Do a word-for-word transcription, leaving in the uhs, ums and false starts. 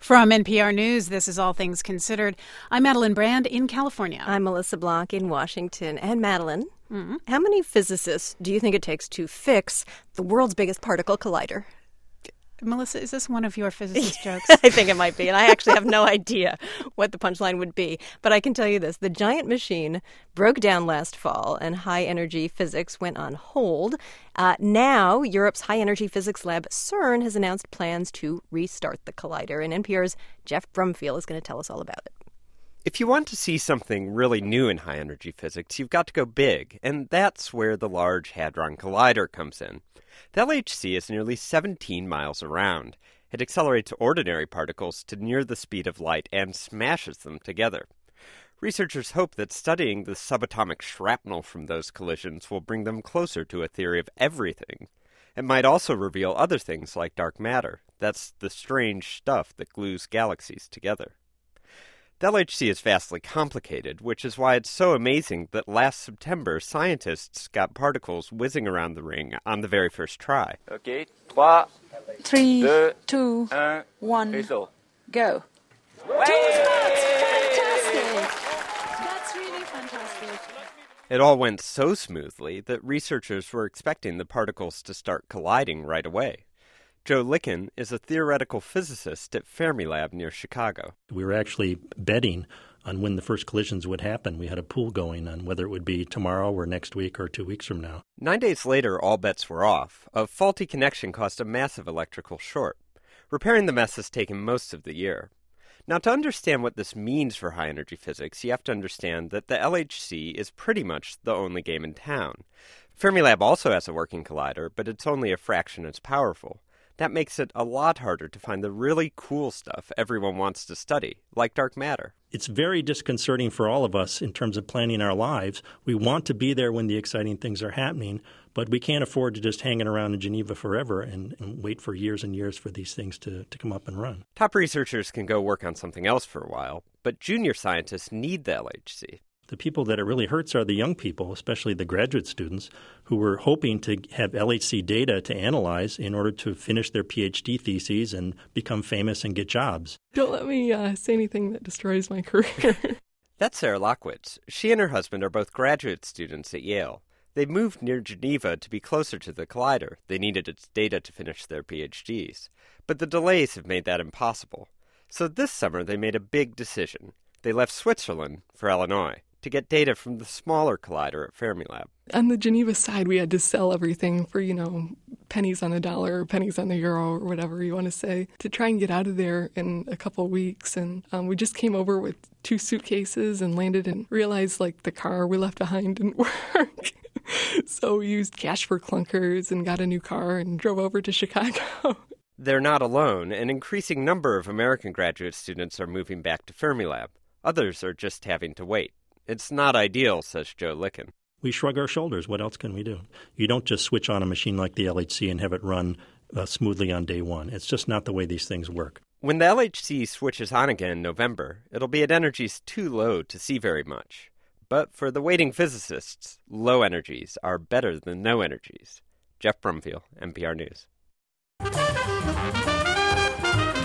From N P R News, this is All Things Considered. I'm Madeline Brand in California. I'm Melissa Block in Washington. And Madeline, mm-hmm. how many physicists do you think it takes to fix the world's biggest particle collider? Melissa, is this one of your physicist jokes? I think it might be, and I actually have no idea what the punchline would be. But I can tell you this. The giant machine broke down last fall, and high-energy physics went on hold. Uh, now, Europe's high-energy physics lab, CERN, has announced plans to restart the collider. And N P R's Jeff Brumfiel is going to tell us all about it. If you want to see something really new in high-energy physics, you've got to go big, and that's where the Large Hadron Collider comes in. The L H C is nearly seventeen miles around. It accelerates ordinary particles to near the speed of light and smashes them together. Researchers hope that studying the subatomic shrapnel from those collisions will bring them closer to a theory of everything. It might also reveal other things like dark matter. That's the strange stuff that glues galaxies together. The L H C is vastly complicated, which is why it's so amazing that last September scientists got particles whizzing around the ring on the very first try. Okay, three, two, two, un, one, go. go. Two spots! Fantastic! That's really fantastic. It all went so smoothly that researchers were expecting the particles to start colliding right away. Joe Licken is a theoretical physicist at Fermilab near Chicago. We were actually betting on when the first collisions would happen. We had a pool going on whether it would be tomorrow or next week or two weeks from now. Nine days later, all bets were off. A faulty connection caused a massive electrical short. Repairing the mess has taken most of the year. Now, to understand what this means for high-energy physics, you have to understand that the L H C is pretty much the only game in town. Fermilab also has a working collider, but it's only a fraction as powerful. That makes it a lot harder to find the really cool stuff everyone wants to study, like dark matter. It's very disconcerting for all of us in terms of planning our lives. We want to be there when the exciting things are happening, but we can't afford to just hang it around in Geneva forever and, and wait for years and years for these things to, to come up and run. Top researchers can go work on something else for a while, but junior scientists need the L H C. The people that it really hurts are the young people, especially the graduate students, who were hoping to have L H C data to analyze in order to finish their PhD theses and become famous and get jobs. Don't let me uh, say anything that destroys my career. That's Sarah Lockwitz. She and her husband are both graduate students at Yale. They moved near Geneva to be closer to the collider. They needed its data to finish their PhDs. But the delays have made that impossible. So this summer they made a big decision. They left Switzerland for Illinois to get data from the smaller collider at Fermilab. On the Geneva side, we had to sell everything for, you know, pennies on the dollar, or pennies on the euro, or whatever you want to say, to try and get out of there in a couple of weeks. And um, we just came over with two suitcases and landed and realized, like, the car we left behind didn't work. So we used cash for clunkers and got a new car and drove over to Chicago. They're not alone. An increasing number of American graduate students are moving back to Fermilab. Others are just having to wait. It's not ideal, says Joe Licken. We shrug our shoulders. What else can we do? You don't just switch on a machine like the L H C and have it run uh, smoothly on day one. It's just not the way these things work. When the L H C switches on again in November, it'll be at energies too low to see very much. But for the waiting physicists, low energies are better than no energies. Jeff Brumfiel, N P R News.